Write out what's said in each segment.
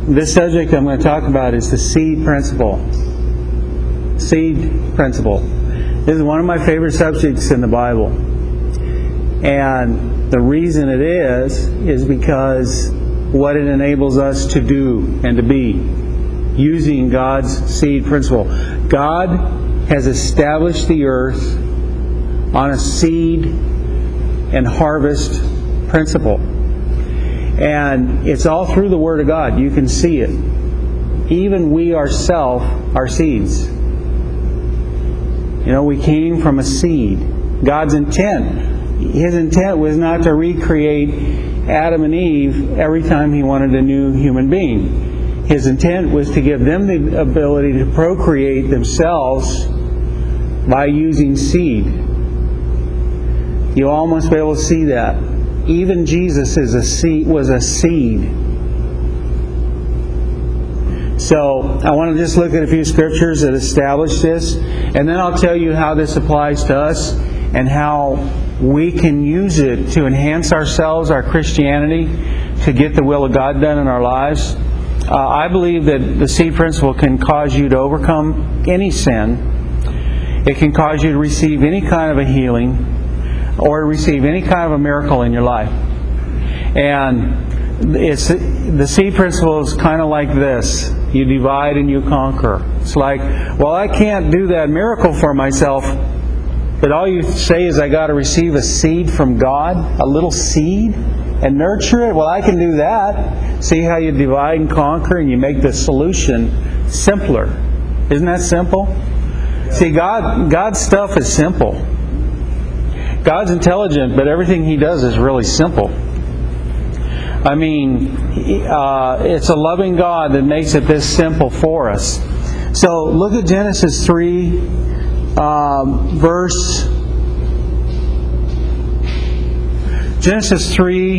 this subject I'm going to talk about is the seed principle. Seed principle. This is one of my favorite subjects in the Bible. And the reason it is because what it enables us to do and to be using God's seed principle. God has established the earth on a seed and harvest principle. And it's all through the Word of God. You can see it. Even we ourselves are seeds. You know, we came from a seed. God's intent, His intent was not to recreate Adam and Eve every time He wanted a new human being. His intent was to give them the ability to procreate themselves by using seed. You'll almost be able to see that. Even Jesus was a seed. So I want to just look at a few scriptures that establish this, and then I'll tell you how this applies to us and how we can use it to enhance ourselves, our Christianity, to get the will of God done in our lives. I believe that the seed principle can cause you to overcome any sin. It can cause you to receive any kind of a healing or to receive any kind of a miracle in your life. And the seed principle is kind of like this. You divide and you conquer. It's like, well, I can't do that miracle for myself, but all you say is I got to receive a seed from God, a little seed, and nurture it. Well, I can do that. See how you divide and conquer and you make the solution simpler. Isn't that simple? See, God's stuff is simple. God's intelligent, but everything He does is really simple. I mean, it's a loving God that makes it this simple for us. So look at Genesis 3, Genesis 3,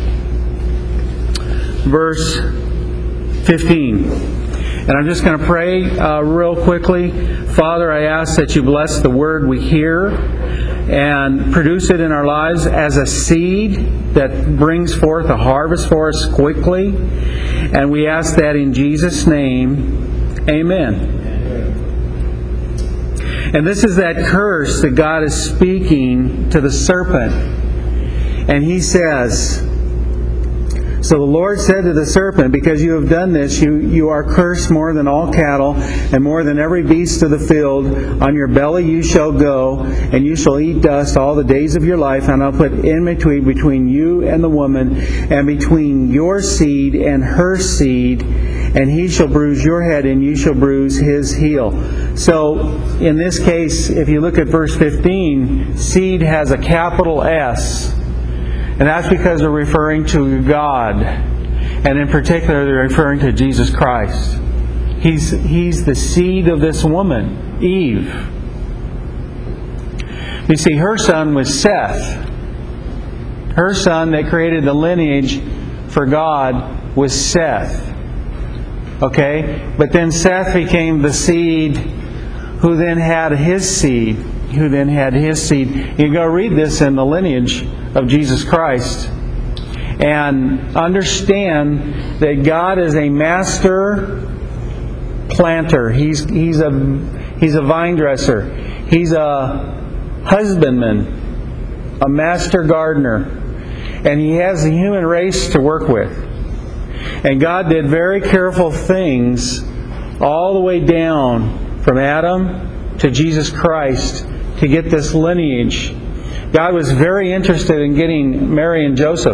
verse 15. And I'm just going to pray real quickly. Father, I ask that you bless the word we hear and produce it in our lives as a seed that brings forth a harvest for us quickly. And we ask that in Jesus' name. Amen. And this is that curse that God is speaking to the serpent. And He says, so the Lord said to the serpent, because you have done this, you are cursed more than all cattle, and more than every beast of the field. On your belly you shall go, and you shall eat dust all the days of your life. And I'll put enmity between you and the woman, and between your seed and her seed, and he shall bruise your head, and you shall bruise his heel. So, in this case, if you look at verse 15, seed has a capital S. And that's because they're referring to God. And in particular, they're referring to Jesus Christ. He's the seed of this woman, Eve. You see, her son was Seth. Her son that created the lineage for God was Seth. Okay? But then Seth became the seed who then had his seed. Who then had his seed. You go read this in the lineage of Jesus Christ and understand that God is a master planter. He's a vine dresser. He's a husbandman, a master gardener, and He has the human race to work with. And God did very careful things all the way down from Adam to Jesus Christ to get this lineage. God was very interested in getting Mary and Joseph.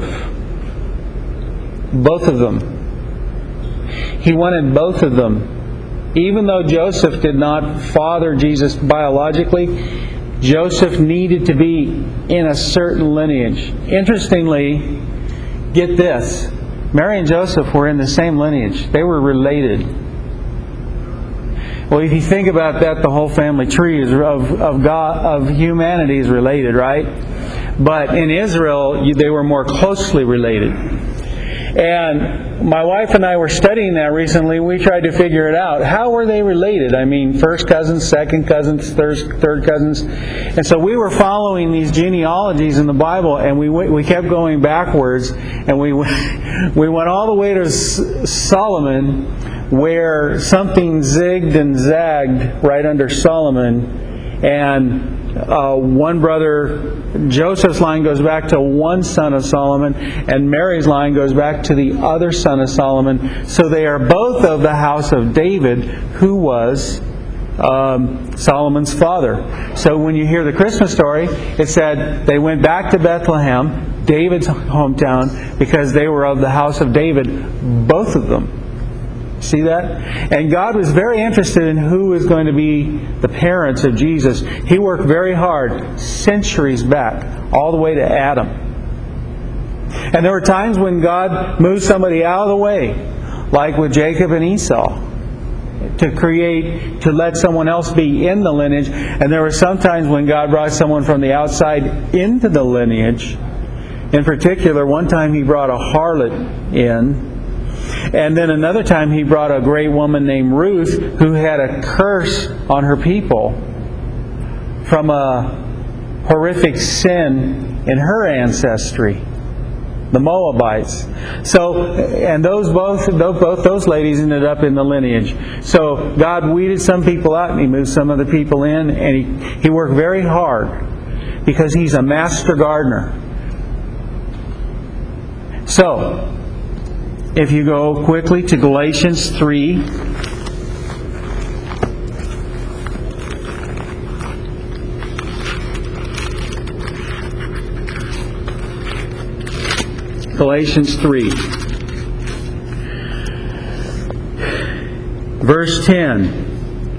Both of them. He wanted both of them. Even though Joseph did not father Jesus biologically, Joseph needed to be in a certain lineage. Interestingly, get this. Mary and Joseph were in the same lineage. They were related. Well, if you think about that, the whole family tree of humanity is related, right? But in Israel, they were more closely related. And my wife and I were studying that recently. We tried to figure it out. How were they related? I mean, first cousins, second cousins, third cousins. And so we were following these genealogies in the Bible, and we kept going backwards, and we went all the way to Solomon, where something zigged and zagged right under Solomon. And one brother, Joseph's line, goes back to one son of Solomon, and Mary's line goes back to the other son of Solomon. So they are both of the house of David, who was Solomon's father. So when you hear the Christmas story, it said they went back to Bethlehem, David's hometown, because they were of the house of David, both of them. See that? And God was very interested in who was going to be the parents of Jesus. He worked very hard, centuries back, all the way to Adam. And there were times when God moved somebody out of the way, like with Jacob and Esau, to let someone else be in the lineage. And there were some times when God brought someone from the outside into the lineage. In particular, one time He brought a harlot in. And then another time He brought a great woman named Ruth, who had a curse on her people from a horrific sin in her ancestry, the Moabites. So, and both those ladies ended up in the lineage. So God weeded some people out and He moved some other people in, and He worked very hard because He's a master gardener. So, if you go quickly to Galatians 3. Galatians 3. Verse 10.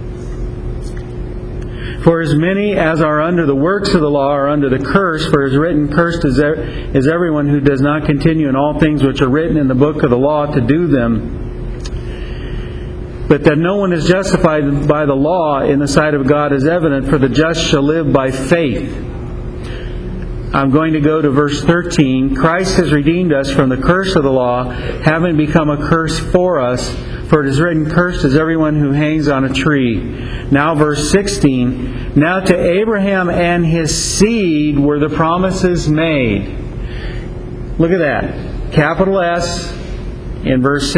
For as many as are under the works of the law are under the curse, for it is written, cursed is everyone who does not continue in all things which are written in the book of the law to do them. But that no one is justified by the law in the sight of God is evident, for the just shall live by faith. I'm going to go to verse 13. Christ has redeemed us from the curse of the law, having become a curse for us. For it is written, cursed is everyone who hangs on a tree. Now verse 16. Now to Abraham and his seed were the promises made. Look at that. Capital S in verse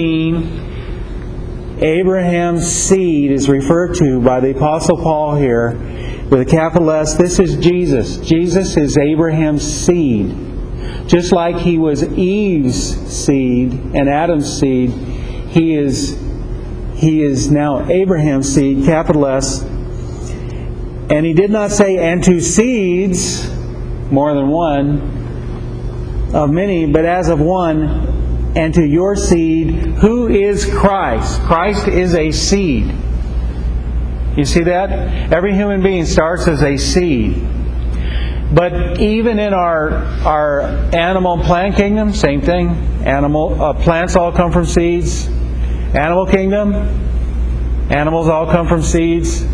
16. Abraham's seed is referred to by the Apostle Paul here with a capital S. This is Jesus. Jesus is Abraham's seed. Just like He was Eve's seed and Adam's seed, He is now Abraham's seed, capital S. And He did not say, and to seeds, more than one, of many, but as of one, and to your seed, who is Christ. Christ is a seed. You see that? Every human being starts as a seed. But even in our animal and plant kingdom, same thing. Plants all come from seeds. Animal kingdom, animals all come from seeds.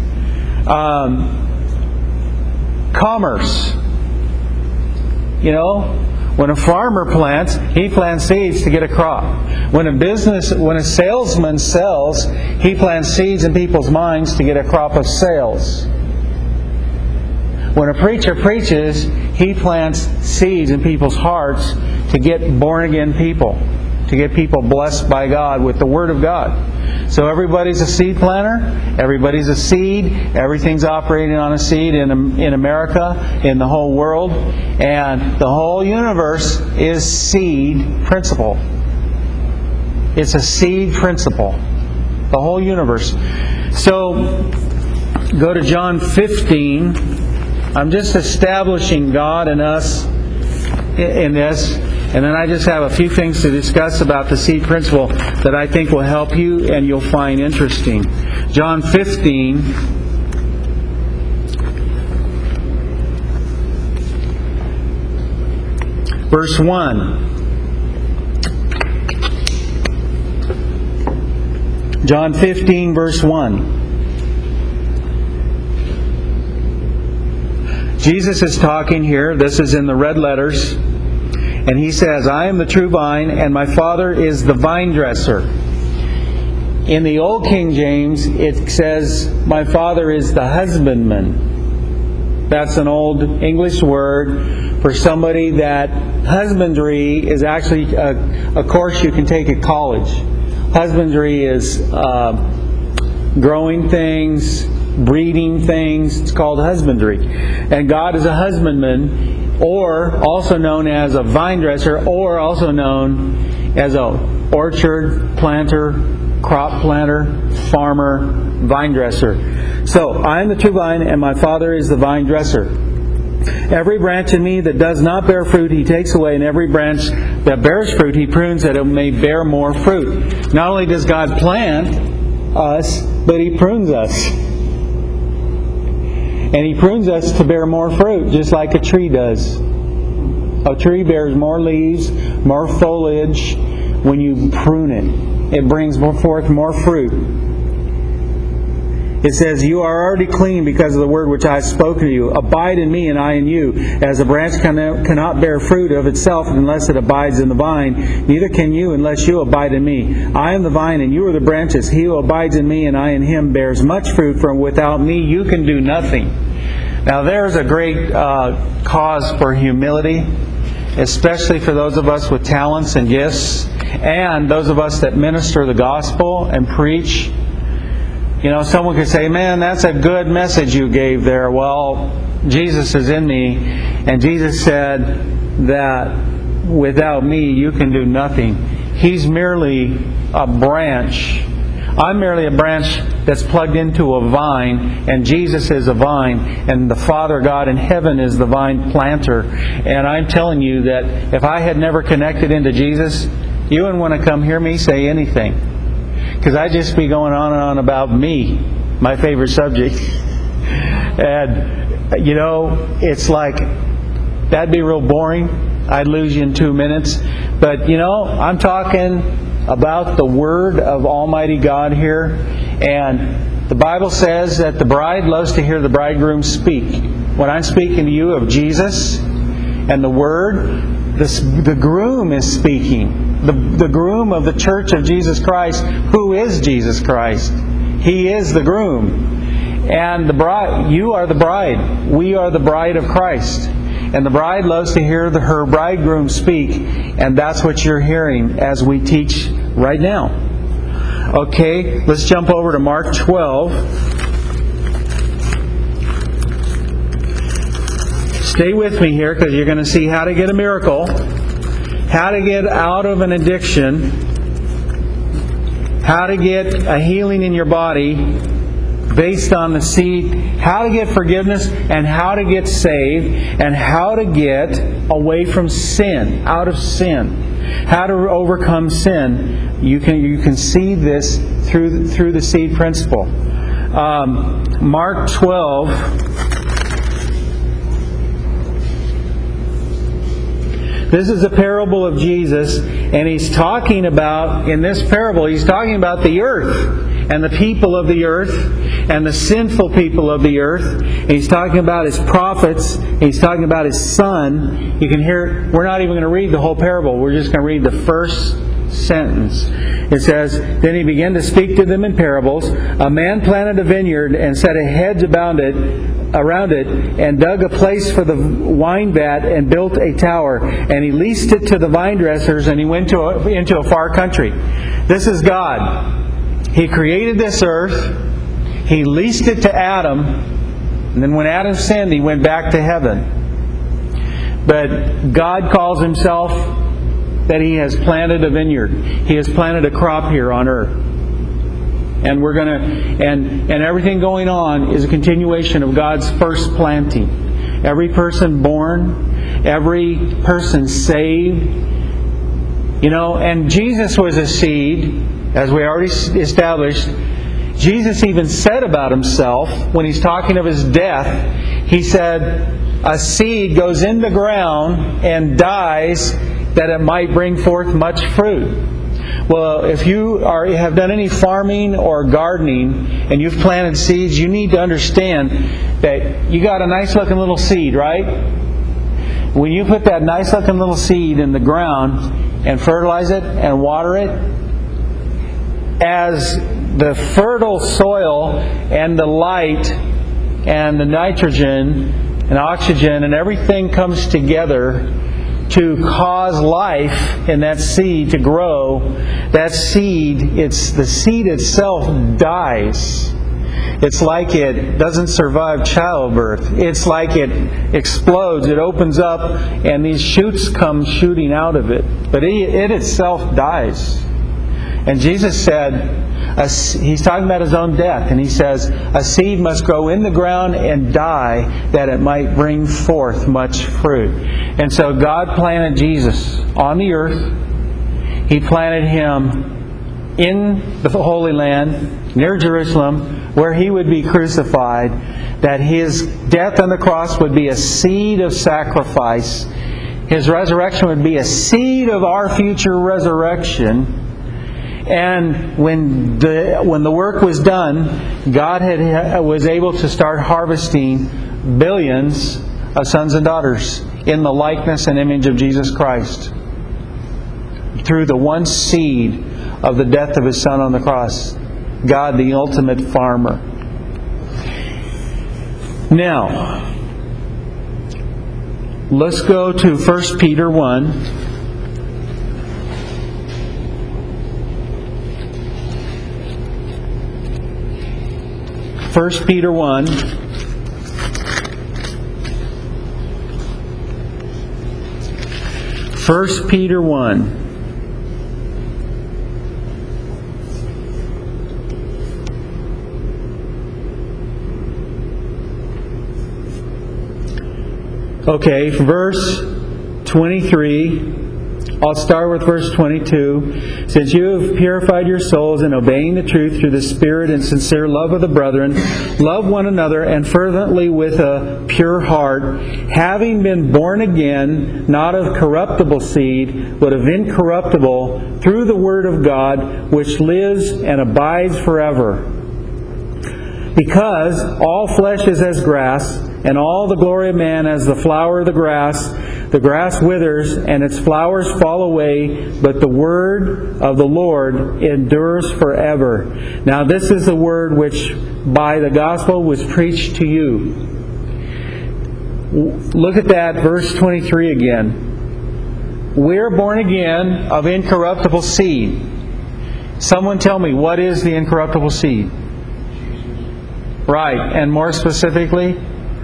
Commerce. You know, when a farmer plants, he plants seeds to get a crop. When a salesman sells, he plants seeds in people's minds to get a crop of sales. When a preacher preaches, he plants seeds in people's hearts to get born-again people, to get people blessed by God with the Word of God. So everybody's a seed planter, everybody's a seed, everything's operating on a seed in America, in the whole world, and the whole universe is seed principle. It's a seed principle. The whole universe. So, go to John 15. I'm just establishing God and us in this. And then I just have a few things to discuss about the seed principle that I think will help you and you'll find interesting. John 15. Verse 1. John 15, verse 1. Jesus is talking here. This is in the red letters. And he says, I am the true vine, and my Father is the vine dresser. In the Old King James, it says, my Father is the husbandman. That's an old English word for somebody that husbandry is actually a course you can take at college. Husbandry is growing things, breeding things. It's called husbandry. And God is a husbandman, or also known as a vine dresser, or also known as an orchard planter, crop planter, farmer, vine dresser. So, I am the true vine, and my Father is the vine dresser. Every branch in me that does not bear fruit, He takes away, and every branch that bears fruit, He prunes that it may bear more fruit. Not only does God plant us, but He prunes us. And He prunes us to bear more fruit, just like a tree does. A tree bears more leaves, more foliage when you prune it. It brings forth more fruit. It says, you are already clean because of the word which I have spoken to you. Abide in me and I in you. As a branch cannot bear fruit of itself unless it abides in the vine, neither can you unless you abide in me. I am the vine and you are the branches. He who abides in me and I in him bears much fruit, for without me you can do nothing. Now there's a great cause for humility, especially for those of us with talents and gifts, and those of us that minister the gospel and preach. You know, someone could say, man, that's a good message you gave there. Well, Jesus is in me, and Jesus said that without me you can do nothing. He's merely a branch. I'm merely a branch that's plugged into a vine, and Jesus is a vine, and the Father God in heaven is the vine planter. And I'm telling you that if I had never connected into Jesus, you wouldn't want to come hear me say anything. Because I'd just be going on and on about me, my favorite subject. And, you know, it's like, that'd be real boring. I'd lose you in 2 minutes. But, you know, I'm talking about the Word of Almighty God here. And the Bible says that the bride loves to hear the bridegroom speak. When I'm speaking to you of Jesus and the Word, the groom is speaking. The groom of the church of Jesus Christ, who is Jesus Christ. He is the groom. And the bride, you are the bride. We are the bride of Christ. And the bride loves to hear her bridegroom speak. And that's what you're hearing as we teach right now. Okay, let's jump over to Mark 12. Stay with me here because you're going to see how to get a miracle, how to get out of an addiction, how to get a healing in your body based on the seed, how to get forgiveness, and how to get saved, and how to get away from sin, out of sin, how to overcome sin. You can see this through the seed principle. Mark 12. This is a parable of Jesus, and He's talking about, in this parable, He's talking about the earth and the people of the earth and the sinful people of the earth. And He's talking about His prophets. And He's talking about His Son. You can hear, we're not even going to read the whole parable. We're just going to read the first sentence. It says, then He began to speak to them in parables. A man planted a vineyard and set a hedge around it, and dug a place for the wine vat, and built a tower, and he leased it to the vine dressers, and he went into a far country. This is God. He created this earth. He leased it to Adam, and then when Adam sinned, he went back to heaven. But God calls Himself that He has planted a vineyard. He has planted a crop here on earth. And we're and everything going on is a continuation of God's first planting. Every person born, every person saved. You know, and Jesus was a seed, as we already established. Jesus even said about Himself, when He's talking of His death, He said, a seed goes in the ground and dies that it might bring forth much fruit. Well, if you have done any farming or gardening and you've planted seeds, you need to understand that you got a nice looking little seed, right? when you put that nice looking little seed in the ground and fertilize it and water it, as the fertile soil and the light and the nitrogen and oxygen and everything comes together to cause life in that seed to grow, that seed, the seed itself dies. It's like it doesn't survive childbirth. It's like it explodes, it opens up, and these shoots come shooting out of it. But it itself dies. And Jesus said, He's talking about His own death, and He says, a seed must grow in the ground and die that it might bring forth much fruit. And so God planted Jesus on the earth. He planted Him in the Holy Land, near Jerusalem, where He would be crucified, that His death on the cross would be a seed of sacrifice. His resurrection would be a seed of our future resurrection. And when the work was done, God was able to start harvesting billions of sons and daughters in the likeness and image of Jesus Christ through the one seed of the death of His Son on the cross. God, the ultimate farmer. Now, let's go to 1 Peter 1. 1 Peter 1. First Peter 1. Okay, verse 23. I'll start with verse 22. Since you have purified your souls in obeying the truth through the Spirit and sincere love of the brethren, love one another and fervently with a pure heart, having been born again, not of corruptible seed, but of incorruptible, through the Word of God, which lives and abides forever. Because all flesh is as grass, and all the glory of man as the flower of the grass. The grass withers, and its flowers fall away, but the word of the Lord endures forever. Now this is the word which by the gospel was preached to you. Look at that, verse 23 again. We're born again of incorruptible seed. Someone tell me, what is the incorruptible seed? Right, and more specifically?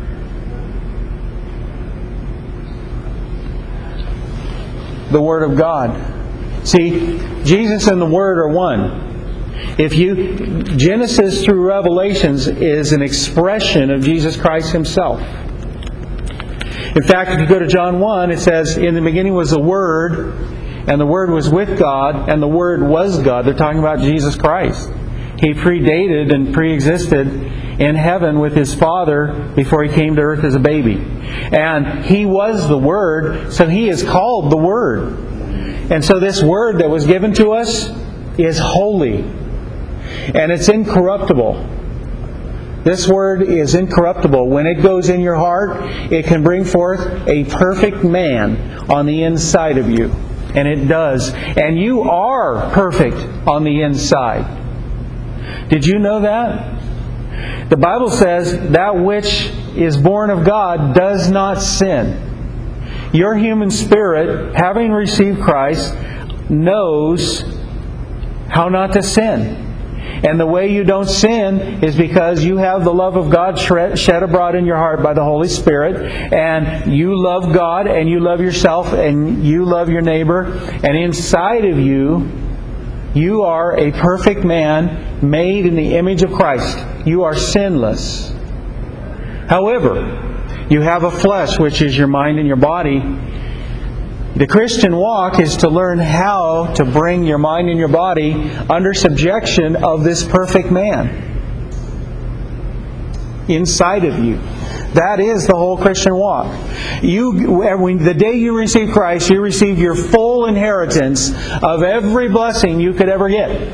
The Word of God. See, Jesus and the Word are one. Genesis through Revelations is an expression of Jesus Christ Himself. In fact, if you go to John 1, it says, in the beginning was the Word, and the Word was with God, and the Word was God. They're talking about Jesus Christ. He predated and pre-existed in heaven with His Father before He came to earth as a baby. And He was the Word, so He is called the Word. And so this Word that was given to us is holy. And it's incorruptible. This Word is incorruptible. When it goes in your heart, it can bring forth a perfect man on the inside of you. And it does. And you are perfect on the inside. Did you know that? The Bible says that which is born of God does not sin. Your human spirit, having received Christ, knows how not to sin. And the way you don't sin is because you have the love of God shed abroad in your heart by the Holy Spirit, and you love God, and you love yourself, and you love your neighbor, and inside of you, you are a perfect man made in the image of Christ. You are sinless. However, you have a flesh, which is your mind and your body. The Christian walk is to learn how to bring your mind and your body under subjection of this perfect man inside of you. That is the whole Christian walk. The day you receive Christ, you receive your full inheritance of every blessing you could ever get.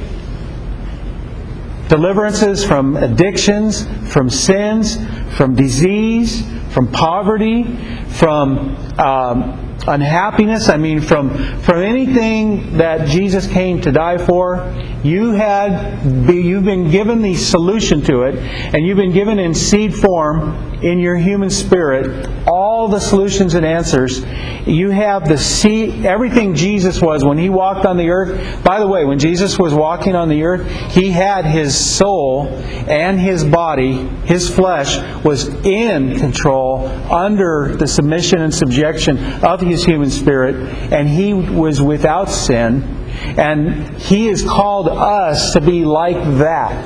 Deliverances from addictions, from sins, from disease, from poverty, from unhappiness. I mean, from anything that Jesus came to die for, you've been given the solution to it, and you've been given in seed form in your human spirit all the solutions and answers. You have the seed, everything Jesus was when He walked on the earth. By the way, when Jesus was walking on the earth, He had His soul and His body, His flesh, was in control, under the submission and subjection of His human spirit, and He was without sin. And He has called us to be like that.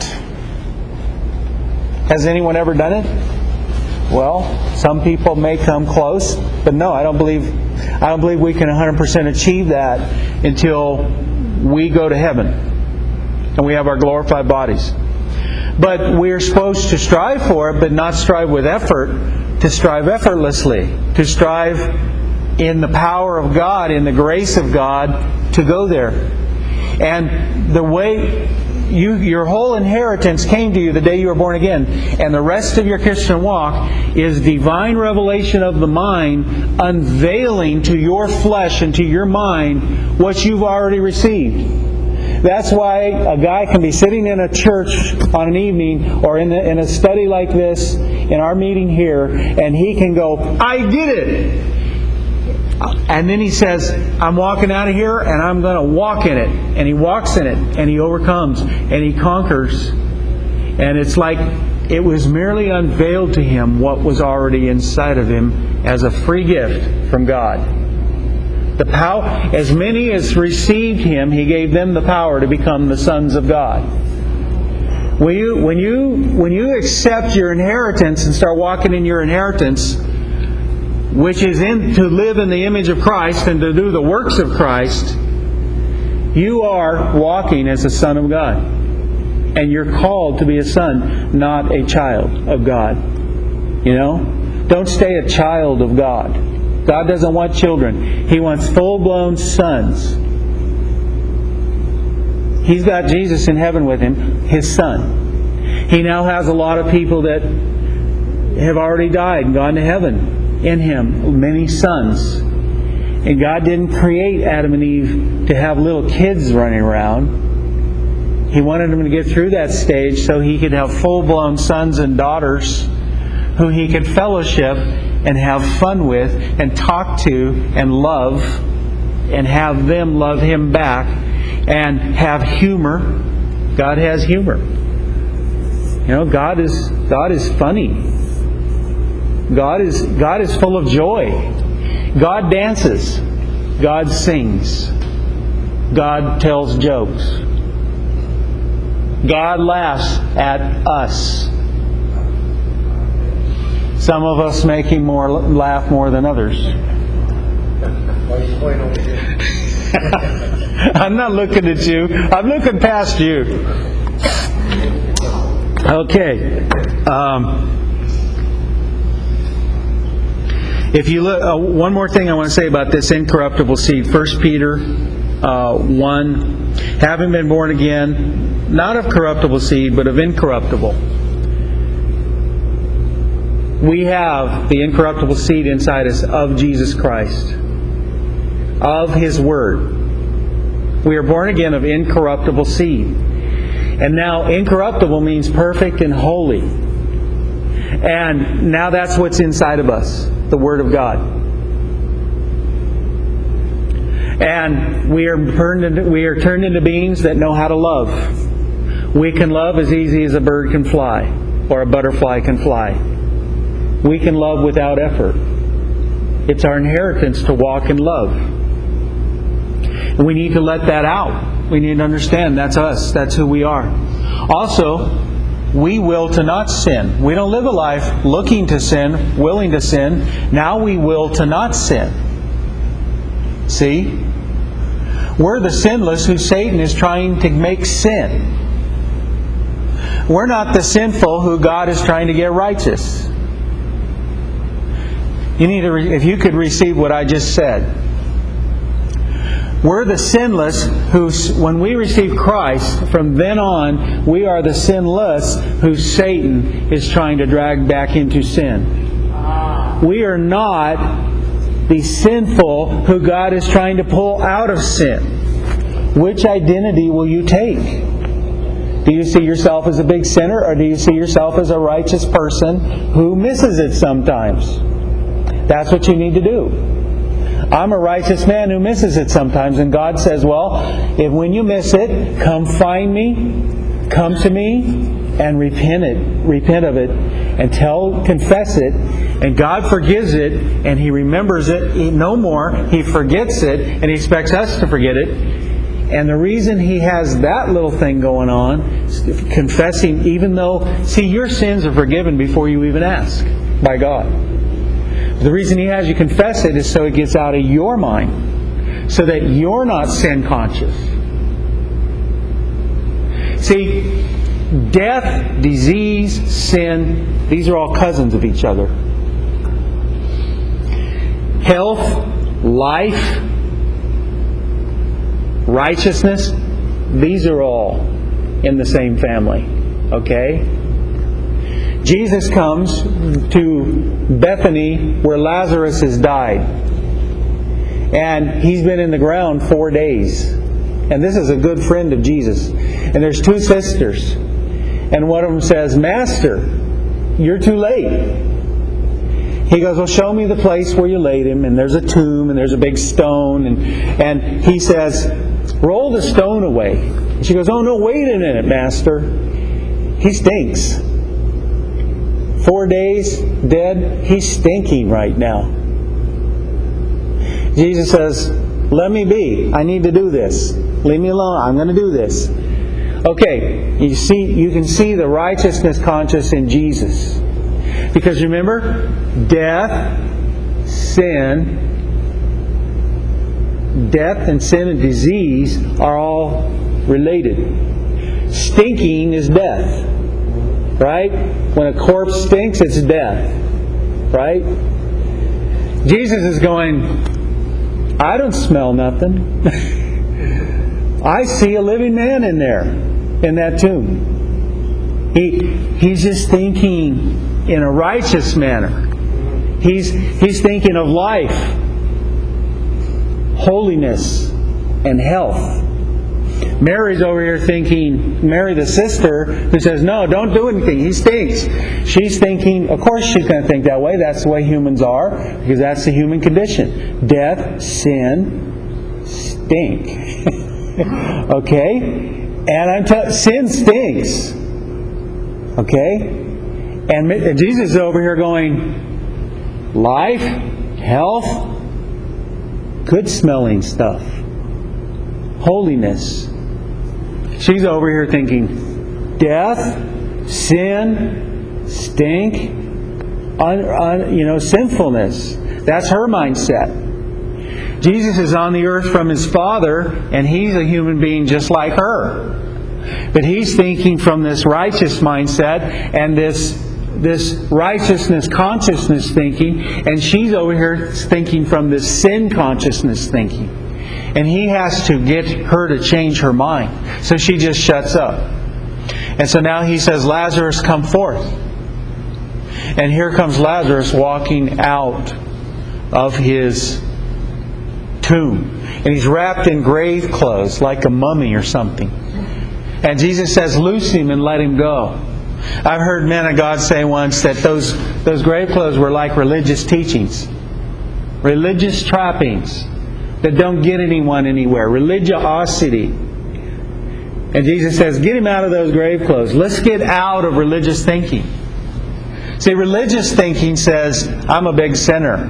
Has anyone ever done it? Well, some people may come close, but no, I don't believe we can 100% achieve that until we go to heaven and we have our glorified bodies. But we're supposed to strive for it, but not strive with effort, to strive effortlessly, to strive in the power of God, in the grace of God, to go there. And the way your whole inheritance came to you the day you were born again, and the rest of your Christian walk is divine revelation of the mind, unveiling to your flesh and to your mind what you've already received. That's why a guy can be sitting in a church on an evening or in a study like this, in our meeting here, and he can go, "I did it!" And then he says, "I'm walking out of here and I'm going to walk in it." And he walks in it and he overcomes and he conquers. And it's like it was merely unveiled to him what was already inside of him as a free gift from God. The power, as many as received Him, He gave them the power to become the sons of God. When you accept your inheritance and start walking in your inheritance, which is to live in the image of Christ and to do the works of Christ, you are walking as a son of God. And you're called to be a son, not a child of God. You know? Don't stay a child of God. God doesn't want children. He wants full-blown sons. He's got Jesus in heaven with Him, His Son. He now has a lot of people that have already died and gone to heaven in Him, many sons. And God didn't create Adam and Eve to have little kids running around. He wanted them to get through that stage so He could have full-blown sons and daughters who He could fellowship and have fun with and talk to and love, and have them love Him back and have humor. God has humor. You know, God is funny. God is full of joy. God dances. God sings. God tells jokes. God laughs at us. Some of us make Him laugh more than others. I'm not looking at you. I'm looking past you. Okay. If you look, one more thing I want to say about this incorruptible seed. 1 Peter 1, having been born again, not of corruptible seed, but of incorruptible. We have the incorruptible seed inside us of Jesus Christ, of His Word. We are born again of incorruptible seed. And now incorruptible means perfect and holy. And now that's what's inside of us, the Word of God. And we are turned into beings that know how to love. We can love as easy as a bird can fly, or a butterfly can fly. We can love without effort. It's our inheritance to walk in love. And we need to let that out. We need to understand that's us. That's who we are. Also, we will to not sin. We don't live a life looking to sin, willing to sin. Now we will to not sin. See? We're the sinless who Satan is trying to make sin. We're not the sinful who God is trying to get righteous. You need to, if you could receive what I just said. We're the sinless who, when we receive Christ, from then on, we are the sinless who Satan is trying to drag back into sin. We are not the sinful who God is trying to pull out of sin. Which identity will you take? Do you see yourself as a big sinner, or do you see yourself as a righteous person who misses it sometimes? That's what you need to do. I'm a righteous man who misses it sometimes, and God says, well, if when you miss it, come find me, come to me, and repent of it, and confess it, and God forgives it, and He remembers it no more. He forgets it, and He expects us to forget it. And the reason He has that little thing going on, confessing, even though, see, your sins are forgiven before you even ask by God. The reason He has you confess it is so it gets out of your mind, so that you're not sin conscious. See, death, disease, sin, these are all cousins of each other. Health, life, righteousness, these are all in the same family. Okay? Jesus comes to Bethany where Lazarus has died. And he's been in the ground 4 days. And this is a good friend of Jesus. And there's 2 sisters. And one of them says, Master, you're too late. He goes, well, show me the place where you laid him. And there's a tomb and there's a big stone. And he says, roll the stone away. And she goes, oh no, wait a minute, Master. He stinks. 4 days dead, he's stinking right now. Jesus says, let me be. I need to do this. Leave me alone. I'm going to do this. Okay, you can see the righteousness conscious in Jesus. Because remember, death and sin and disease are all related. Stinking is death. Right? When a corpse stinks, it's death. Right? Jesus is going, I don't smell nothing. I see a living man in there, in that tomb. He's just thinking in a righteous manner. He's thinking of life, holiness, and health. Mary's over here thinking, Mary the sister, who says, no, don't do anything, he stinks. She's thinking, of course she's going to think that way. That's the way humans are, because that's the human condition. Death, sin, stink. Okay? And sin stinks. Okay? And Jesus is over here going, life, health, good smelling stuff. Holiness. She's over here thinking death, sin, stink, sinfulness. That's her mindset. Jesus is on the earth from His Father, and He's a human being just like her. But He's thinking from this righteous mindset and this righteousness consciousness thinking, and she's over here thinking from this sin consciousness thinking. And He has to get her to change her mind. So she just shuts up. And so now He says, Lazarus, come forth. And here comes Lazarus walking out of his tomb. And he's wrapped in grave clothes, like a mummy or something. And Jesus says, loose him and let him go. I've heard men of God say once that those grave clothes were like religious teachings. Religious trappings that don't get anyone anywhere. Religiosity. And Jesus says, get him out of those grave clothes. Let's get out of religious thinking. See, religious thinking says, I'm a big sinner.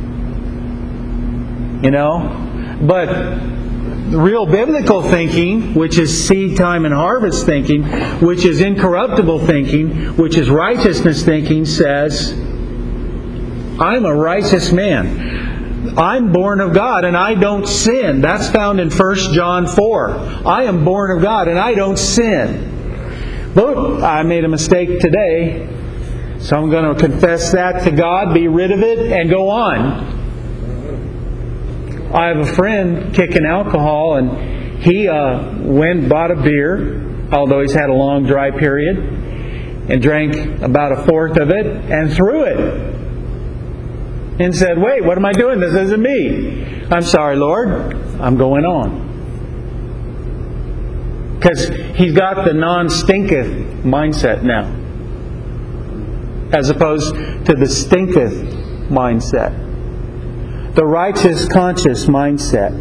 But real biblical thinking, which is seed time and harvest thinking, which is incorruptible thinking, which is righteousness thinking, says, I'm a righteous man. I'm born of God and I don't sin. That's found in 1 John 4. I am born of God and I don't sin. But I made a mistake today, so I'm going to confess that to God, be rid of it, and go on. I have a friend kicking alcohol, and he bought a beer, although he's had a long dry period, and drank about a fourth of it and threw it. and said, wait, what am I doing? This isn't me. I'm sorry, Lord. I'm going on. Because he's got the non-stinketh mindset now, as opposed to the stinketh mindset. The righteous, conscious mindset.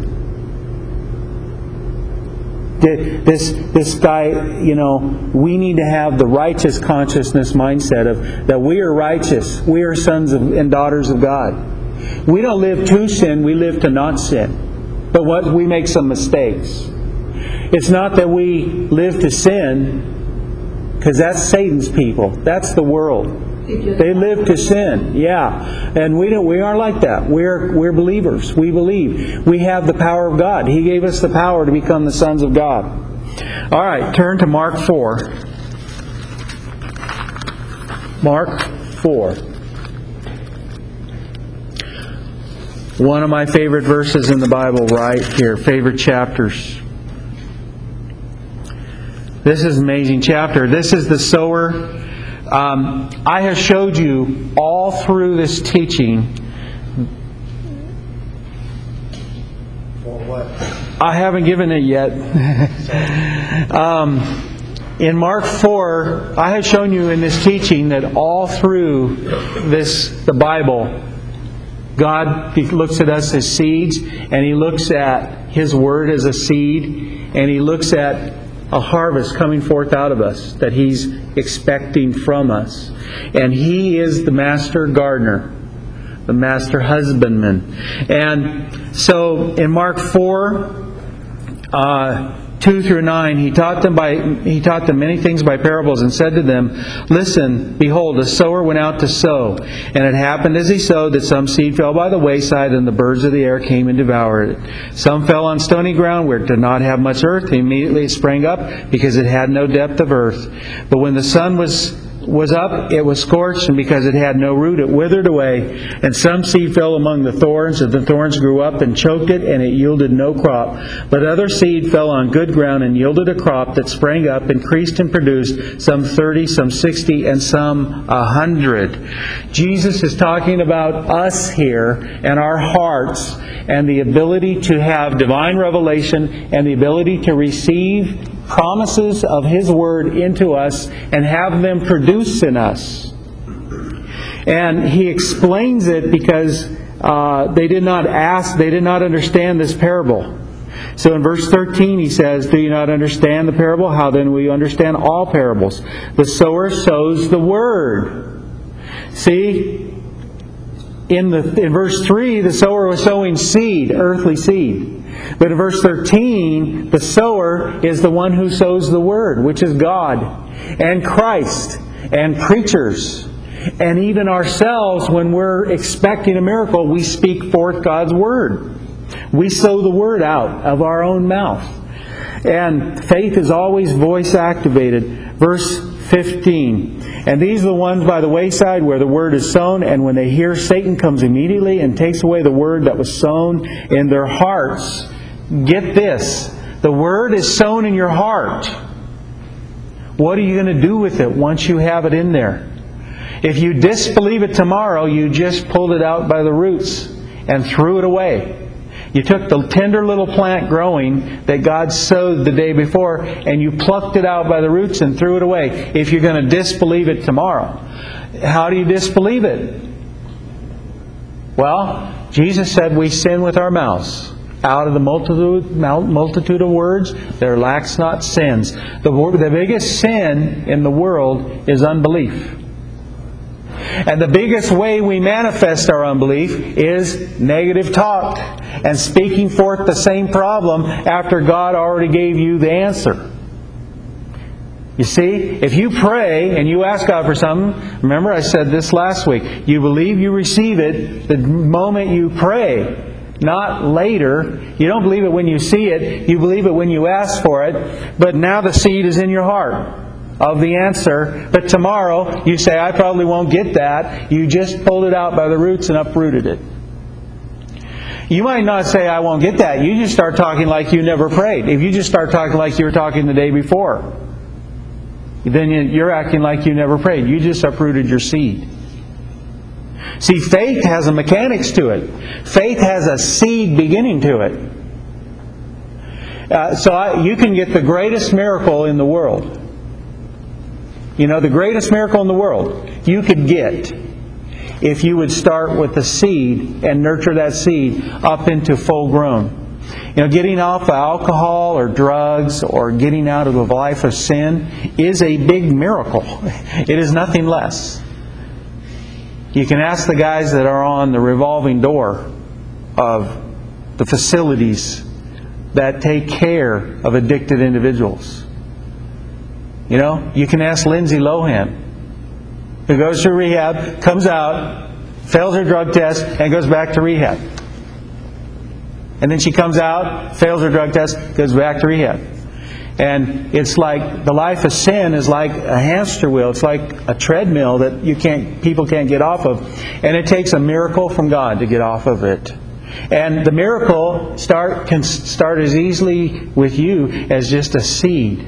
This guy, we need to have the righteous consciousness mindset of that we are righteous. We are sons and daughters of God. We don't live to sin, we live to not sin. But we make some mistakes. It's not that we live to sin, because that's Satan's people. That's the world. They live to sin. Yeah. And we aren't like that. We're believers. We believe. We have the power of God. He gave us the power to become the sons of God. All right, turn to Mark 4. Mark 4. One of my favorite verses in the Bible right here. Favorite chapters. This is an amazing chapter. This is the sower. I have showed you all through this teaching. For what? I haven't given it yet. In Mark 4, I have shown you in this teaching that all through the Bible, God looks at us as seeds, and He looks at His Word as a seed, and He looks at a harvest coming forth out of us that He's expecting from us. And He is the master gardener, the master husbandman. And so in Mark 4, 2 through 9, He taught them many things by parables, and said to them, listen, behold, a sower went out to sow. And it happened as he sowed that some seed fell by the wayside, and the birds of the air came and devoured it. Some fell on stony ground where it did not have much earth. Immediately it sprang up, because it had no depth of earth. But when the sun was up, it was scorched, and because it had no root, it withered away. And some seed fell among the thorns, and the thorns grew up and choked it, and it yielded no crop. But other seed fell on good ground and yielded a crop that sprang up, increased, and produced some 30, some 60, and some 100. Jesus is talking about us here and our hearts and the ability to have divine revelation and the ability to receive promises of His Word into us and have them produce in us. And He explains it because they did not understand this parable. So in verse 13 He says, do you not understand the parable? How then will you understand all parables? The sower sows the Word. See, in verse 3, the sower was sowing seed, earthly seed. But in verse 13, the sower is the one who sows the Word, which is God and Christ and preachers. And even ourselves, when we're expecting a miracle, we speak forth God's Word. We sow the Word out of our own mouth. And faith is always voice activated. Verse 15. And these are the ones by the wayside where the Word is sown, and when they hear, Satan comes immediately and takes away the Word that was sown in their hearts. Get this. The Word is sown in your heart. What are you going to do with it once you have it in there? If you disbelieve it tomorrow, you just pulled it out by the roots and threw it away. You took the tender little plant growing that God sowed the day before, and you plucked it out by the roots and threw it away. If you're going to disbelieve it tomorrow, how do you disbelieve it? Well, Jesus said we sin with our mouths. Out of the multitude of words, there lacks not sins. The biggest sin in the world is unbelief. And the biggest way we manifest our unbelief is negative talk and speaking forth the same problem after God already gave you the answer. You see, if you pray and you ask God for something, remember I said this last week, you believe you receive it the moment you pray, not later. You don't believe it when you see it, you believe it when you ask for it, but now the seed is in your heart of the answer. But tomorrow you say, I probably won't get that. You just pulled it out by the roots and uprooted it. You might not say, I won't get that. You just start talking like you never prayed. If you just start talking like you were talking the day before, then you're acting like you never prayed. You just uprooted your seed. See, faith has a mechanics to it. Faith has a seed beginning to it. You can get the greatest miracle in the world. You know, the greatest miracle in the world you could get if you would start with the seed and nurture that seed up into full grown. You know, getting off of alcohol or drugs or getting out of a life of sin is a big miracle. It is nothing less. You can ask the guys that are on the revolving door of the facilities that take care of addicted individuals. You know, you can ask Lindsay Lohan, who goes through rehab, comes out, fails her drug test, and goes back to rehab. And then she comes out, fails her drug test, goes back to rehab. And it's like the life of sin is like a hamster wheel. It's like a treadmill that people can't get off of. And it takes a miracle from God to get off of it. And the miracle can start as easily with you as just a seed.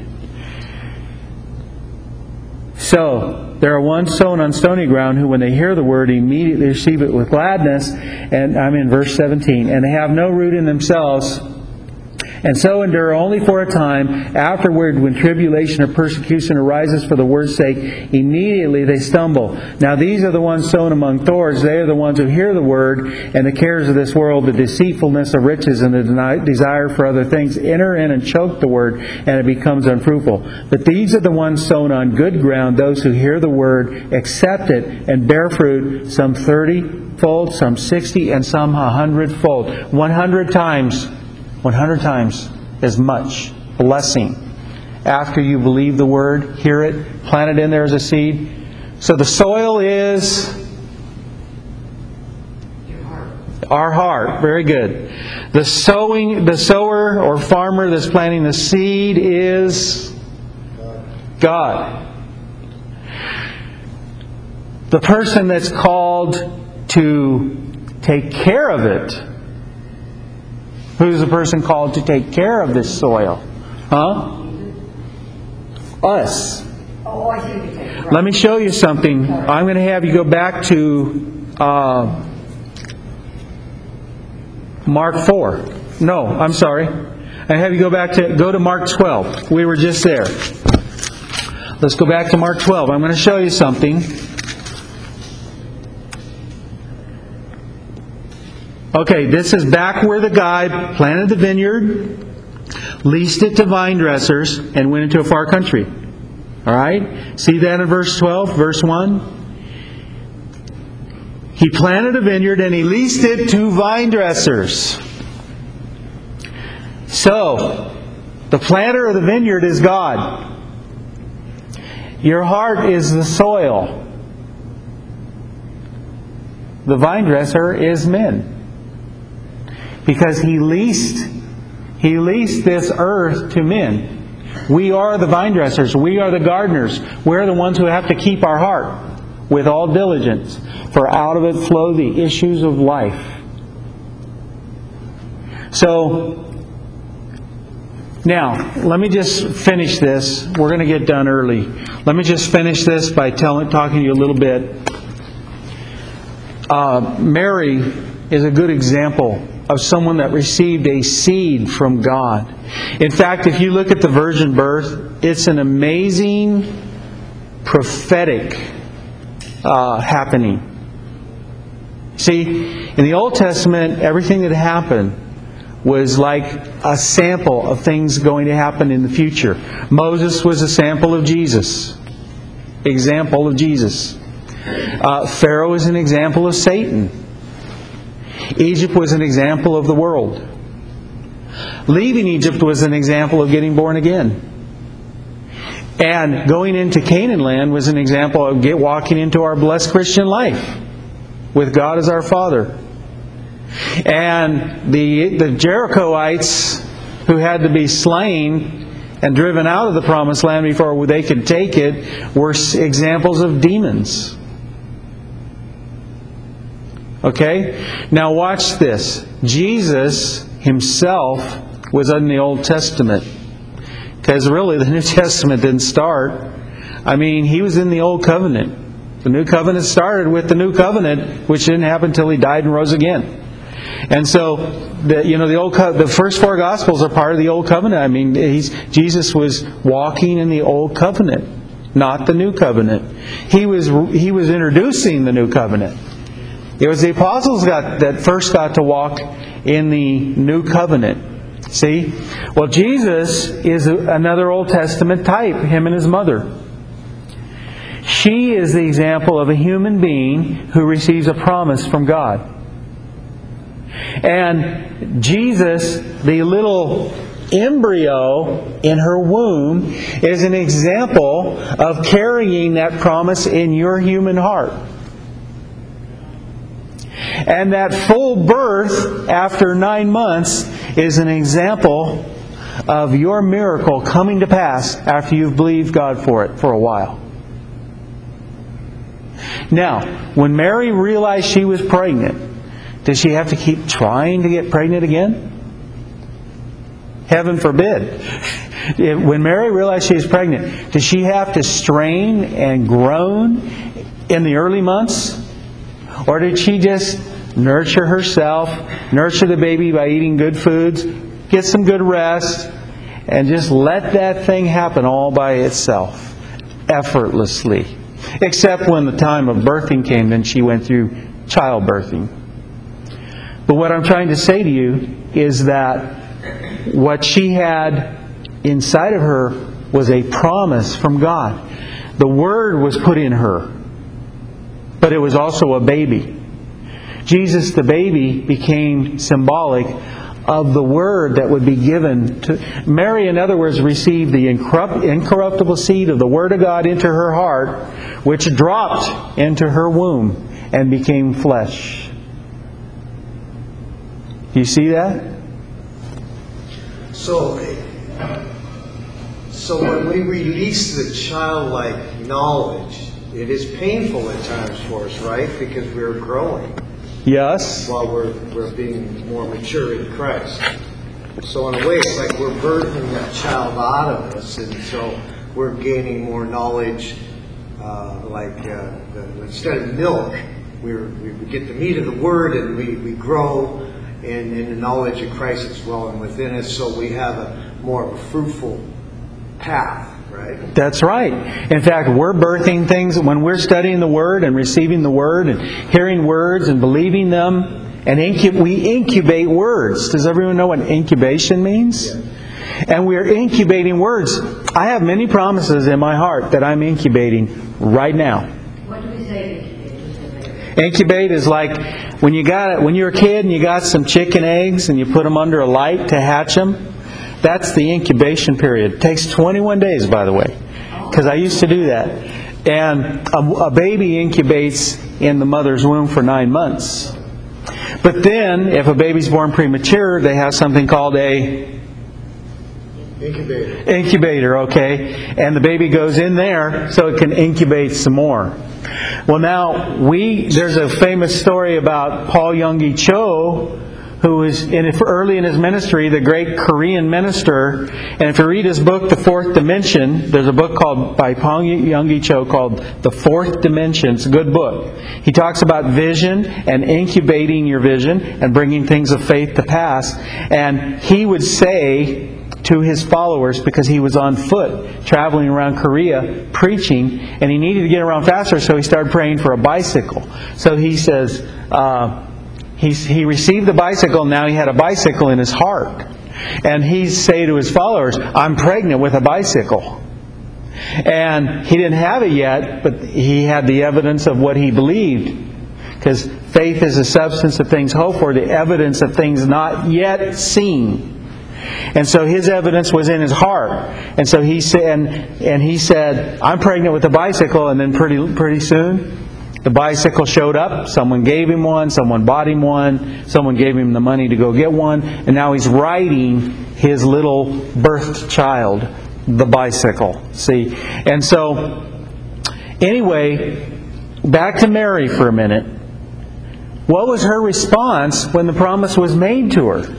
So, there are ones sown on stony ground who, when they hear the word, immediately receive it with gladness. And I'm in verse 17. And they have no root in themselves, and so endure only for a time. Afterward, when tribulation or persecution arises for the word's sake, immediately they stumble. Now these are the ones sown among thorns. They are the ones who hear the word, and the cares of this world, the deceitfulness of riches, and the desire for other things enter in and choke the word, and it becomes unfruitful. But these are the ones sown on good ground, those who hear the word, accept it, and bear fruit, some 30-fold, some 60, and some 100-fold. 100 times as much blessing after you believe the word, hear it, plant it in there as a seed. So the soil is our heart. Very good. The sower or farmer that's planting the seed is God. The person that's called to take care of it. Who's the person called to take care of this soil? Huh? Us. Oh, I see what you're saying. Right. Let me show you something. I'm going to have you go back to Mark 4. No, I'm sorry. I have you go to Mark 12. We were just there. Let's go back to Mark 12. I'm going to show you something. Okay, this is back where the guy planted the vineyard, leased it to vine dressers, and went into a far country. All right? See that in verse 12, verse 1? He planted a vineyard and he leased it to vine dressers. So, the planter of the vineyard is God. Your heart is the soil. The vine dresser is men. Because he leased this earth to men. We are the vine dressers. We are the gardeners. We're the ones who have to keep our heart with all diligence. For out of it flow the issues of life. So, now, let me just finish this. We're going to get done early. Let me just finish this by talking to you a little bit. Mary is a good example of someone that received a seed from God. In fact, if you look at the virgin birth, it's an amazing prophetic happening. See, in the Old Testament, everything that happened was like a sample of things going to happen in the future. Moses was a sample of Jesus. Example of Jesus. Pharaoh is an example of Satan. Egypt was an example of the world. Leaving Egypt was an example of getting born again. And going into Canaan land was an example of walking into our blessed Christian life with God as our Father. And the Jerichoites, who had to be slain and driven out of the promised land before they could take it, were examples of demons. Okay? Now watch this. Jesus Himself was in the Old Testament. Because really the New Testament didn't start. I mean, He was in the Old Covenant. The new covenant started with the new covenant, which didn't happen until He died and rose again. And so, the first four Gospels are part of the Old Covenant. I mean, Jesus was walking in the Old Covenant, not the New Covenant. He was introducing the New Covenant. It was the apostles that first got to walk in the New Covenant. See? Well, Jesus is another Old Testament type, Him and His mother. She is the example of a human being who receives a promise from God. And Jesus, the little embryo in her womb, is an example of carrying that promise in your human heart. And that full birth after 9 months is an example of your miracle coming to pass after you've believed God for it for a while. Now, when Mary realized she was pregnant, did she have to keep trying to get pregnant again? Heaven forbid. When Mary realized she was pregnant, did she have to strain and groan in the early months? Or did she just nurture herself, nurture the baby by eating good foods, get some good rest, and just let that thing happen all by itself, effortlessly? Except when the time of birthing came, then she went through childbirthing. But what I'm trying to say to you is that what she had inside of her was a promise from God. The Word was put in her, but it was also a baby. Jesus, the baby, became symbolic of the Word that would be given to Mary. In other words, received the incorruptible seed of the Word of God into her heart, which dropped into her womb and became flesh. Do you see that? So when we release the childlike knowledge, it is painful at times for us, right? Because we're growing. Yes. While we're being more mature in Christ. So in a way, it's like we're birthing that child out of us, and so we're gaining more knowledge. Instead of milk, we get the meat of the Word, and we grow in the knowledge of Christ as well and within us, so we have a more of a fruitful path, right? That's right. In fact, we're birthing things when we're studying the Word and receiving the Word and hearing words and believing them. And we incubate words. Does everyone know what incubation means? Yeah. And we're incubating words. I have many promises in my heart that I'm incubating right now. What do we say incubate? Incubate is like when you're a kid and you got some chicken eggs and you put them under a light to hatch them. That's the incubation period. It takes 21 days, by the way, because I used to do that. And a baby incubates in the mother's womb for 9 months. But then, if a baby's born premature, they have something called a incubator, okay? And the baby goes in there so it can incubate some more. Well, now, there's a famous story about Paul Yonggi Cho, who was early in his ministry, the great Korean minister. And if you read his book, The Fourth Dimension, there's a book by Paul Yonggi Cho called The Fourth Dimension. It's a good book. He talks about vision and incubating your vision and bringing things of faith to pass. And he would say to his followers, because he was on foot traveling around Korea preaching, and he needed to get around faster, so he started praying for a bicycle. So he says, he received the bicycle, now he had a bicycle in his heart. And he'd say to his followers, I'm pregnant with a bicycle. And he didn't have it yet, but he had the evidence of what he believed. Because faith is the substance of things hoped for, the evidence of things not yet seen. And so his evidence was in his heart. And so he said, I'm pregnant with a bicycle, and then pretty soon the bicycle showed up. Someone gave him one. Someone bought him one. Someone gave him the money to go get one. And now he's riding his little birthed child, the bicycle. See? And so, anyway, back to Mary for a minute. What was her response when the promise was made to her?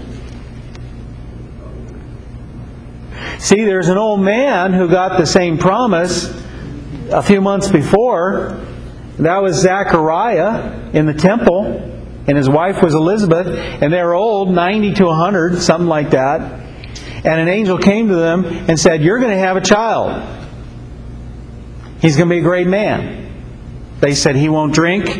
See, there's an old man who got the same promise a few months before, That was Zechariah in the temple, and his wife was Elizabeth, and they were old, 90 to 100, something like that. And an angel came to them and said, "You're going to have a child. He's going to be a great man." They said, "He won't drink,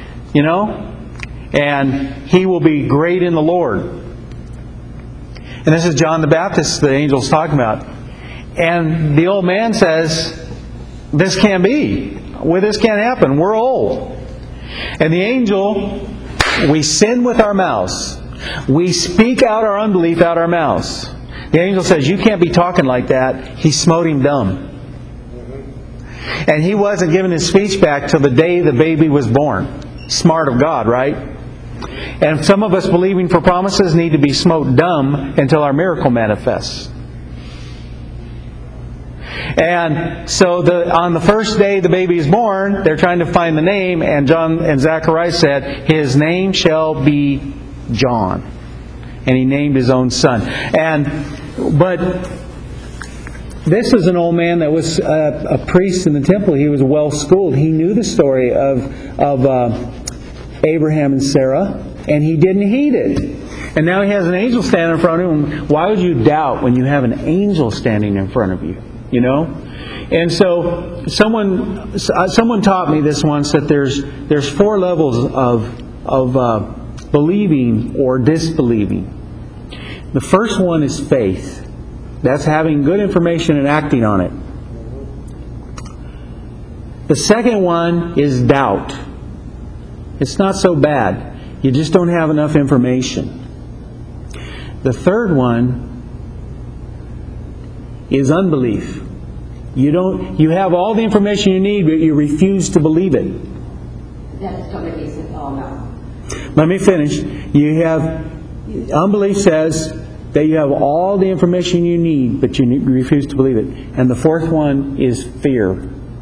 and he will be great in the Lord." And this is John the Baptist the angel's talking about. And the old man says, "This can't be. Well, this can't happen. We're old." And the angel, we sin with our mouths. We speak out our unbelief out our mouths. The angel says, "You can't be talking like that." He smote him dumb. And he wasn't giving his speech back till the day the baby was born. Smart of God, right? And some of us believing for promises need to be smote dumb until our miracle manifests. And so on the first day the baby is born, they're trying to find the name, and John and Zechariah said, "His name shall be John." And he named his own son. But this is an old man that was a priest in the temple. He was well schooled. He knew the story of Abraham and Sarah, and he didn't heed it. And now he has an angel standing in front of him. Why would you doubt when you have an angel standing in front of you? And so someone taught me this once, that there's 4 levels of believing or disbelieving. The first one is faith. That's having good information and acting on it. The second one is doubt. It's not so bad. You just don't have enough information. The third one is unbelief. You have all the information you need, but you refuse to believe it. That's totally said, "Oh no." Let me finish. Unbelief says that you have all the information you need, but you refuse to believe it. And the fourth one is fear.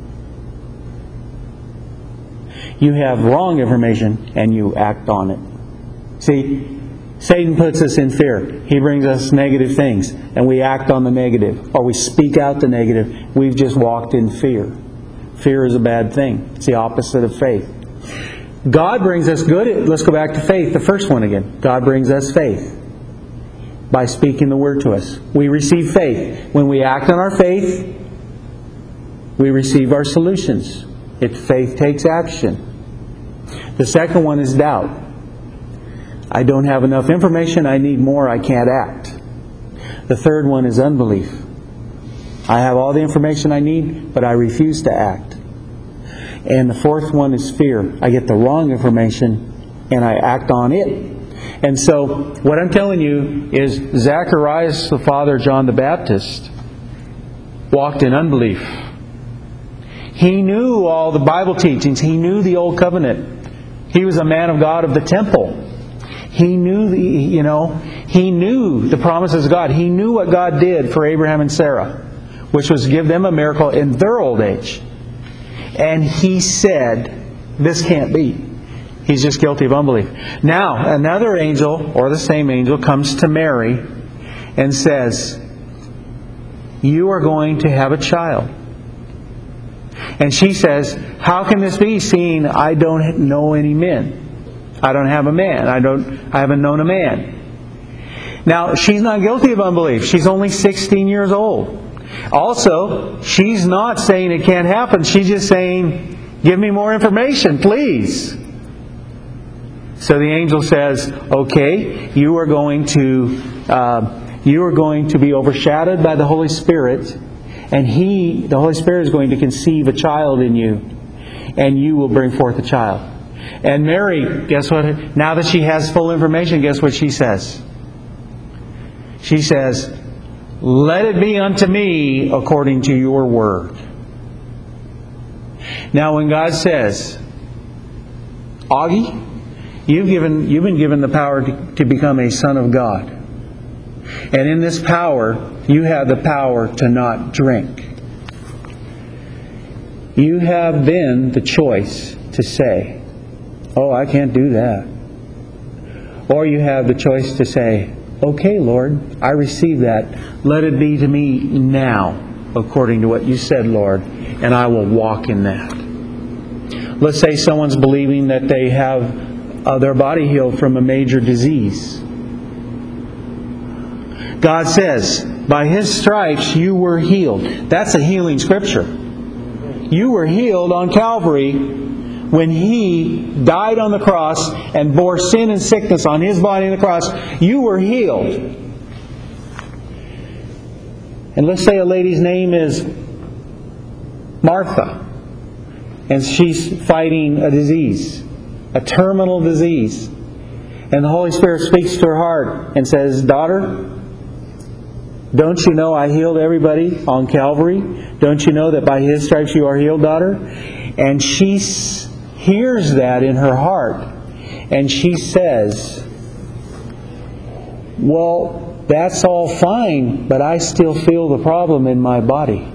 You have wrong information and you act on it. See, Satan puts us in fear. He brings us negative things, and we act on the negative, or we speak out the negative. We've just walked in fear. Fear is a bad thing. It's the opposite of faith. God brings us good. Let's go back to faith, the first one again. God brings us faith by speaking the word to us. We receive faith. When we act on our faith, we receive our solutions. Faith takes action. The second one is doubt. I don't have enough information. I need more. I can't act. The third one is unbelief. I have all the information I need, but I refuse to act. And the fourth one is fear. I get the wrong information and I act on it. And so what I'm telling you is Zacharias, the father of John the Baptist, walked in unbelief. He knew all the Bible teachings. He knew the Old Covenant. He was a man of God of the temple. He knew he knew the promises of God. He knew what God did for Abraham and Sarah, which was give them a miracle in their old age. And he said, "This can't be." He's just guilty of unbelief. Now, another angel, or the same angel, comes to Mary and says, "You are going to have a child." And she says, "How can this be, seeing I don't know any men? I don't have a man. I haven't known a man." Now, she's not guilty of unbelief. She's only 16 years old. Also, she's not saying it can't happen. She's just saying, "Give me more information, please." So the angel says, "Okay, you are going to be overshadowed by the Holy Spirit, and the Holy Spirit is going to conceive a child in you, and you will bring forth a child." And Mary, guess what? Now that she has full information, guess what she says? She says, "Let it be unto me according to your word." Now when God says, "Augie, you've been given the power to become a son of God. And in this power, you have the power to not drink." You have then the choice to say, "Oh, I can't do that." Or you have the choice to say, "Okay, Lord, I receive that. Let it be to me now, according to what you said, Lord, and I will walk in that." let's say someone's believing that they have their body healed from a major disease. God says, by His stripes you were healed. That's a healing scripture. You were healed on Calvary when He died on the cross and bore sin and sickness on His body on the cross. You were healed. And let's say a lady's name is Martha, and she's fighting a disease, a terminal disease. And the Holy Spirit speaks to her heart and says, daughter, don't you know I healed everybody on Calvary? Don't you know that by His stripes you are healed, daughter? And she hears that in her heart. And she says, well, that's all fine, but I still feel the problem in my body.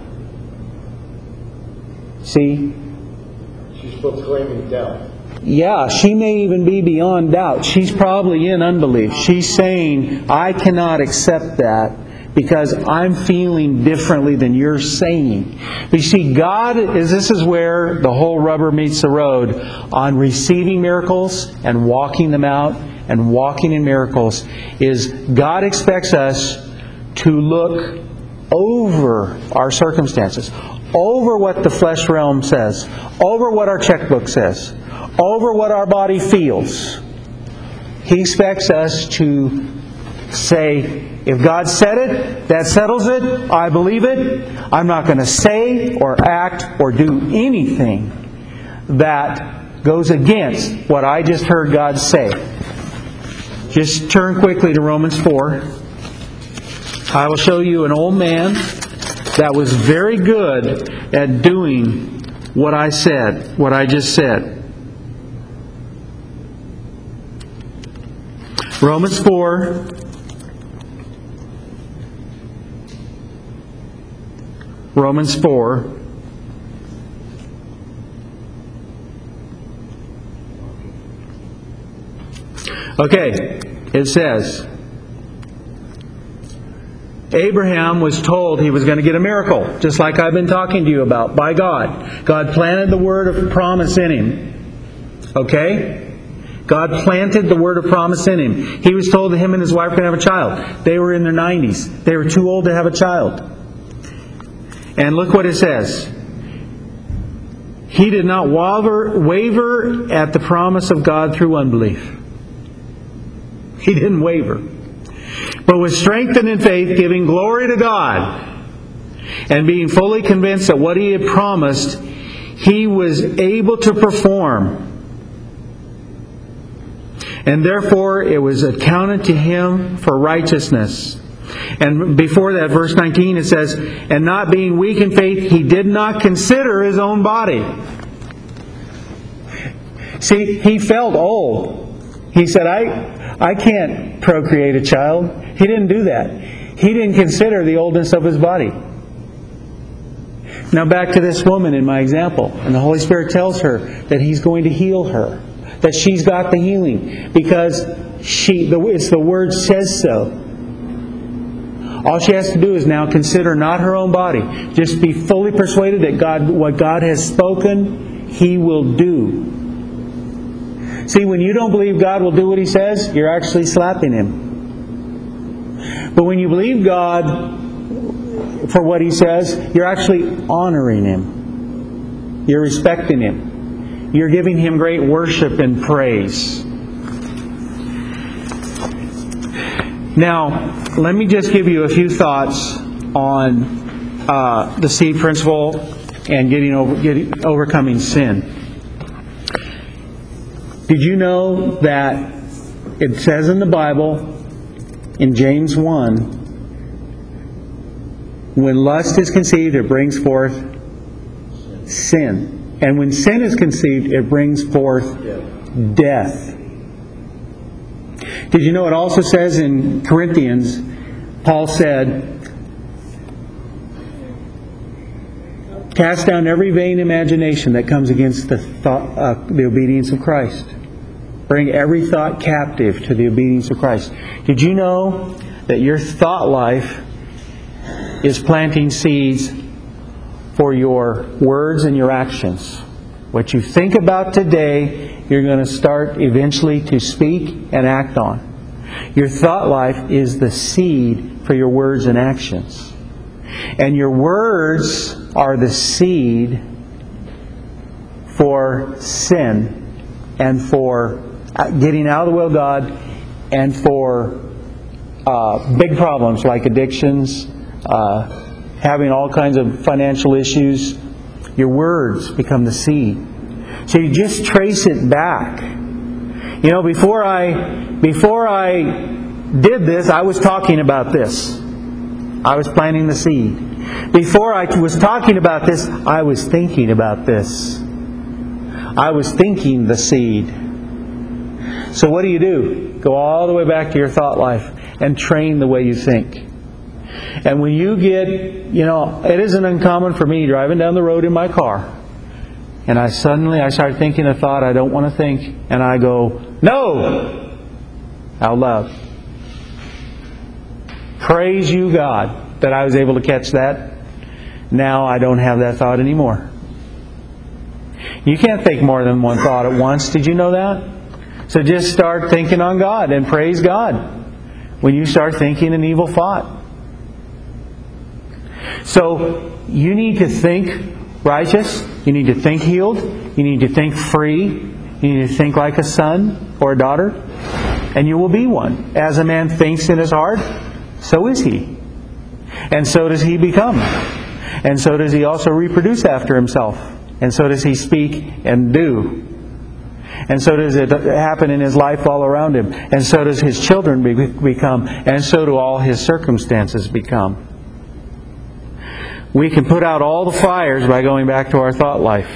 See? She's proclaiming doubt. Yeah, she may even be beyond doubt. She's probably in unbelief. She's saying, I cannot accept that because I'm feeling differently than you're saying. But you see, this is where the whole rubber meets the road on receiving miracles and walking them out and walking in miracles, is God expects us to look over our circumstances, over what the flesh realm says, over what our checkbook says, over what our body feels. He expects us to say, if God said it, that settles it, I believe it. I'm not going to say or act or do anything that goes against what I just heard God say. Just turn quickly to Romans 4. I will show you an old man that was very good at doing what I said, what I just said. Romans 4. Romans 4. Okay, it says, Abraham was told he was going to get a miracle, just like I've been talking to you about, by God. God planted the word of promise in him. Okay? God planted the word of promise in him. He was told that him and his wife were going to have a child. They were in their 90s. They were too old to have a child. And look what it says. He did not waver at the promise of God through unbelief. He didn't waver. But was strengthened in faith, giving glory to God, and being fully convinced that what He had promised, He was able to perform. And therefore it was accounted to Him for righteousness. And before that, verse 19, it says, and not being weak in faith, He did not consider His own body. See, he felt old. He said, I can't procreate a child. He didn't do that. He didn't consider the oldness of his body. Now back to this woman in my example. And the Holy Spirit tells her that He's going to heal her. That she's got the healing. Because it's the Word says so. All she has to do is now consider not her own body. Just be fully persuaded that what God has spoken, He will do. See, when you don't believe God will do what He says, you're actually slapping Him. But when you believe God for what He says, you're actually honoring Him. You're respecting Him. You're giving Him great worship and praise. Now, let me just give you a few thoughts on the seed principle and overcoming sin. Did you know that it says in the Bible, in James 1, when lust is conceived, it brings forth sin. And when sin is conceived, it brings forth death. Did you know it also says in Corinthians, Paul said, cast down every vain imagination that comes against the obedience of Christ. Bring every thought captive to the obedience of Christ. Did you know that your thought life is planting seeds for your words and your actions? What you think about today, you're going to start eventually to speak and act on. Your thought life is the seed for your words and actions. And your words are the seed for sin and for getting out of the will of God and for big problems like addictions, having all kinds of financial issues. Your words become the seed. So you just trace it back. You know, before I did this, I was talking about this. I was planting the seed. Before I was talking about this, I was thinking about this. I was thinking the seed. So what do? Go all the way back to your thought life and train the way you think. And when you get, it isn't uncommon for me driving down the road in my car, and I start thinking a thought I don't want to think, and I go, "No!" out loud. Praise you, God, that I was able to catch that. Now I don't have that thought anymore. You can't think more than one thought at once. Did you know that? So just start thinking on God and praise God when you start thinking an evil thought. So you need to think righteous. You need to think healed. You need to think free. You need to think like a son or a daughter. And you will be one. As a man thinks in his heart, so is he. And so does he become. And so does he also reproduce after himself. And so does he speak and do. And so does it happen in his life all around him. And so does his children become. And so do all his circumstances become. We can put out all the fires by going back to our thought life.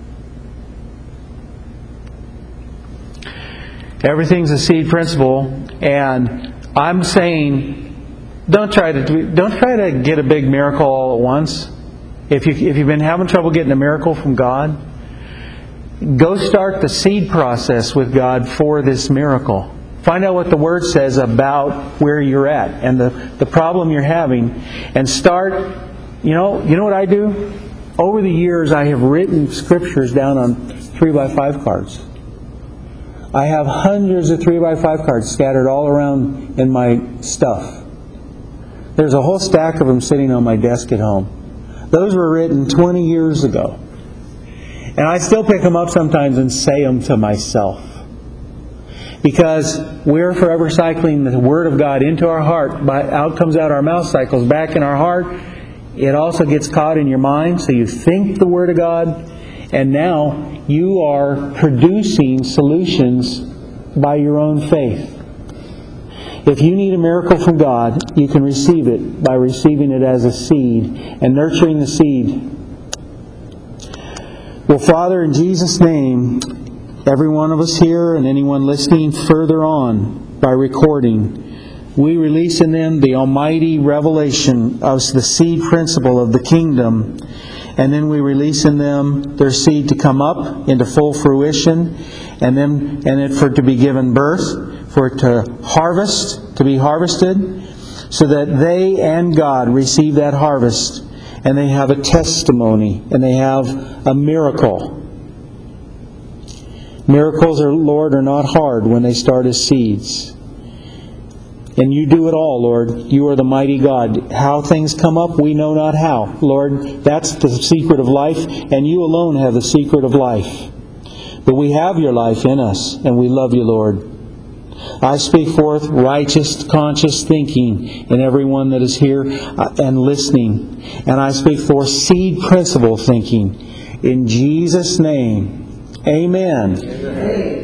Everything's a seed principle, and I'm saying don't try to get a big miracle all at once. If you've been having trouble getting a miracle from God, go start the seed process with God for this miracle. Find out what the Word says about where you're at and the problem you're having, and start. You know what I do? Over the years, I have written scriptures down on 3x5 cards. I have hundreds of 3x5 cards scattered all around in my stuff. There's a whole stack of them sitting on my desk at home. Those were written 20 years ago. And I still pick them up sometimes and say them to myself. Because we're forever cycling the Word of God into our heart. Out comes out our mouth, cycles back in our heart. It also gets caught in your mind, so you think the Word of God, and now you are producing solutions by your own faith. If you need a miracle from God, you can receive it by receiving it as a seed and nurturing the seed. Well, Father, in Jesus' name, every one of us here and anyone listening further on by recording, we release in them the almighty revelation of the seed principle of the kingdom. And then we release in them their seed to come up into full fruition. And for it to be given birth, for it to be harvested, so that they and God receive that harvest. And they have a testimony. And they have a miracle. Miracles, Lord, are not hard when they start as seeds. And you do it all, Lord. You are the mighty God. How things come up, we know not how. Lord, that's the secret of life, and you alone have the secret of life. But we have your life in us, and we love you, Lord. I speak forth righteous, conscious thinking in everyone that is here and listening. And I speak forth seed principle thinking. In Jesus' name, amen. Amen.